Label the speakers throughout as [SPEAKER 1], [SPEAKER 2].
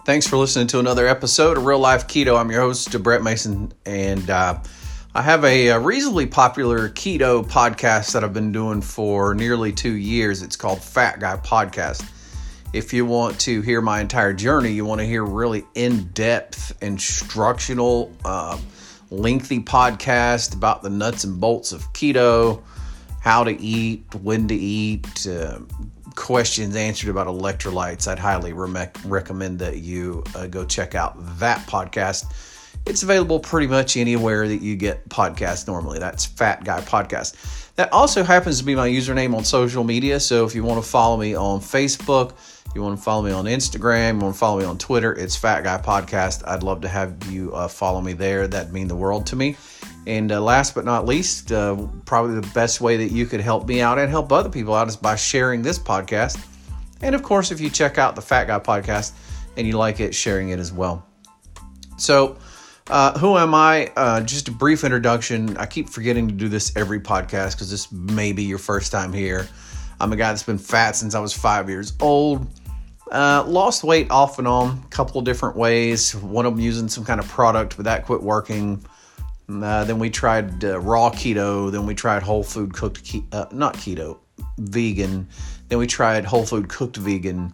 [SPEAKER 1] Thanks for listening to another episode of Real Life Keto. I'm your host, Brett Mason, and I have a reasonably popular keto podcast that I've been doing for nearly 2 years. It's called Fat Guy Podcast. If you want to hear my entire journey, you want to hear really in-depth, instructional, lengthy podcast about the nuts and bolts of keto, how to eat, when to eat, questions answered about electrolytes, I'd highly recommend that you go check out that podcast. It's available pretty much anywhere that you get podcasts normally. That's Fat Guy Podcast. That also happens to be my username on social media. So if you want to follow me on Facebook, you want to follow me on Instagram, you want to follow me on Twitter, it's Fat Guy Podcast. I'd love to have you follow me there. That'd mean the world to me. And last but not least, probably the best way that you could help me out and help other people out is by sharing this podcast. And of course, if you check out the Fat Guy Podcast and you like it, sharing it as well. So, who am I? Just a brief introduction. I keep forgetting to do this every podcast because this may be your first time here. I'm a guy that's been fat since I was 5 years old. Lost weight off and on, a couple of different ways. One of them using some kind of product, but that quit working. Then we tried raw keto. Then we tried whole food cooked, not keto, vegan. Then we tried whole food cooked vegan.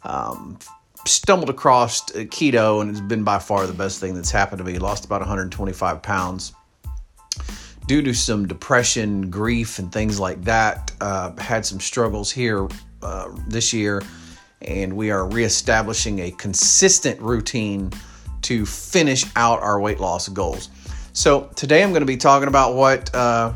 [SPEAKER 1] Stumbled across keto, and it's been by far the best thing that's happened to me. Lost about 125 pounds due to some depression, grief, and things like that. Had some struggles here this year, and we are reestablishing a consistent routine to finish out our weight loss goals. So today I'm going to be talking about what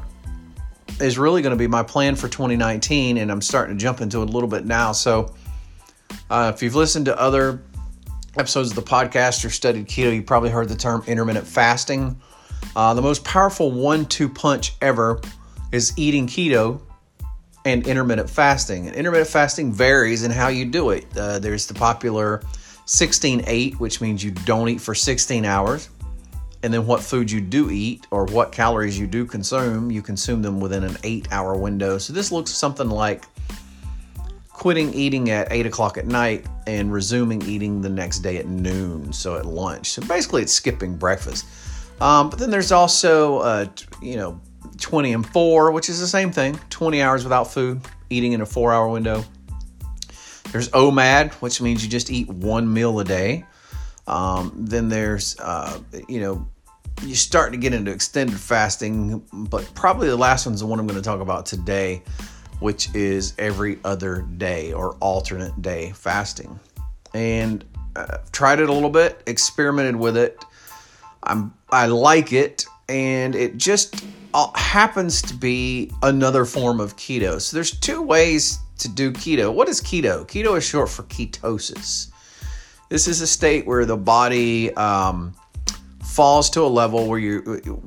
[SPEAKER 1] is really going to be my plan for 2019, and I'm starting to jump into it a little bit now. So if you've listened to other episodes of the podcast or studied keto, you probably heard the term intermittent fasting. The most powerful 1-2 punch ever is eating keto and intermittent fasting. And intermittent fasting varies in how you do it. There's the popular 16-8, which means you don't eat for 16 hours. And then what food you do eat or what calories you do consume, you consume them within an 8-hour window. So this looks something like quitting eating at 8 o'clock at night and resuming eating the next day at noon, so at lunch. So basically it's skipping breakfast. But then there's also, 20 and 4, which is the same thing, 20 hours without food, eating in a 4-hour window. There's OMAD, which means you just eat one meal a day. Then there's, you start to get into extended fasting, but probably the last one's the one I'm going to talk about today, which is every other day or alternate day fasting. And tried it a little bit, experimented with it. I like it, and it just happens to be another form of keto. So there's 2 ways to do keto. What is keto? Keto is short for ketosis. This is a state where the body falls to a level where your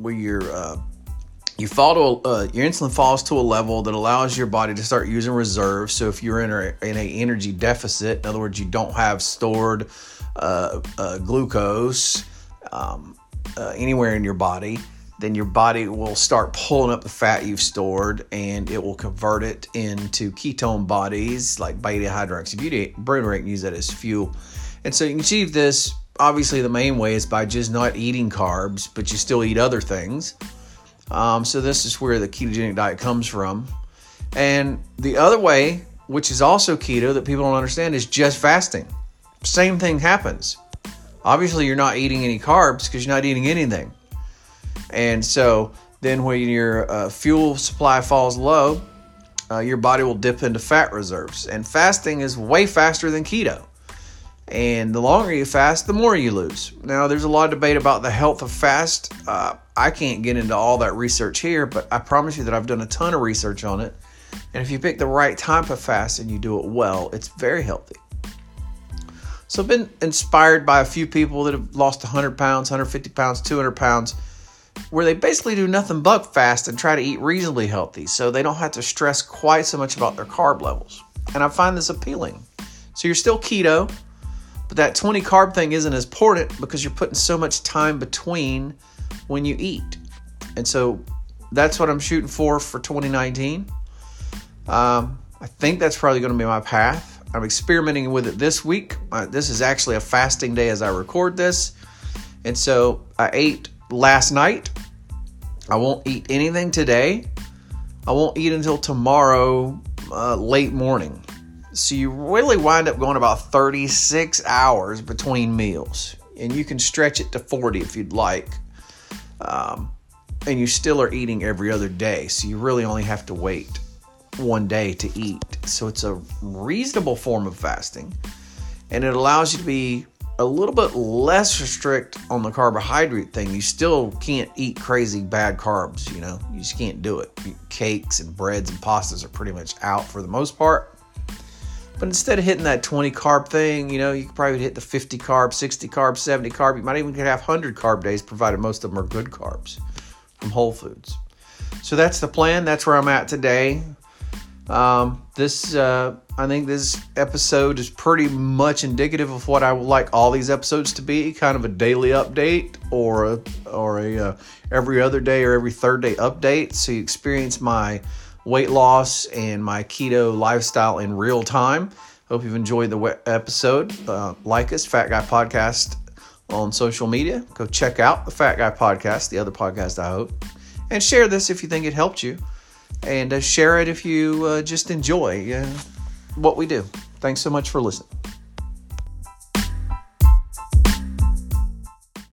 [SPEAKER 1] insulin falls to a level that allows your body to start using reserves. So if you're in an energy deficit, in other words, you don't have stored glucose anywhere in your body, then your body will start pulling up the fat you've stored, and it will convert it into ketone bodies like beta-hydroxybutyrate and use that as fuel. And so you can achieve this, obviously the main way is by just not eating carbs, but you still eat other things. So this is where the ketogenic diet comes from. And the other way, which is also keto that people don't understand, is just fasting. Same thing happens. Obviously you're not eating any carbs because you're not eating anything. And so then when your fuel supply falls low, your body will dip into fat reserves. And fasting is way faster than keto. And the longer you fast, the more you lose. Now, there's a lot of debate about the health of fast. I can't get into all that research here, but I promise you that I've done a ton of research on it. And if you pick the right type of fast and you do it well, it's very healthy. So I've been inspired by a few people that have lost 100 pounds, 150 pounds, 200 pounds, where they basically do nothing but fast and try to eat reasonably healthy so they don't have to stress quite so much about their carb levels. And I find this appealing. So you're still keto, but that 20 carb thing isn't as important because you're putting so much time between when you eat. And so that's what I'm shooting for 2019. I think that's probably going to be my path. I'm experimenting with it this week. This is actually a fasting day as I record this. And so I ate last night. I won't eat anything today. I won't eat until tomorrow, late morning. So you really wind up going about 36 hours between meals. And you can stretch it to 40 if you'd like. And you still are eating every other day. So you really only have to wait one day to eat. So it's a reasonable form of fasting. And it allows you to be a little bit less strict on the carbohydrate thing. You still can't eat crazy bad carbs, you know. You just can't do it. Cakes and breads and pastas are pretty much out for the most part. But instead of hitting that 20 carb thing, you know, you could probably hit the 50 carb, 60 carb, 70 carb. You might even have 100 carb days, provided most of them are good carbs from Whole Foods. So that's the plan. That's where I'm at today. I think this episode is pretty much indicative of what I would like all these episodes to be, kind of a daily update or a every other day or every third day update. So you experience my weight loss and my keto lifestyle in real time. Hope you've enjoyed the episode. Like us, Fat Guy Podcast on social media. Go check out the Fat Guy Podcast, the other podcast I hope, and share this if you think it helped you. And share it if you just enjoy what we do. Thanks so much for listening.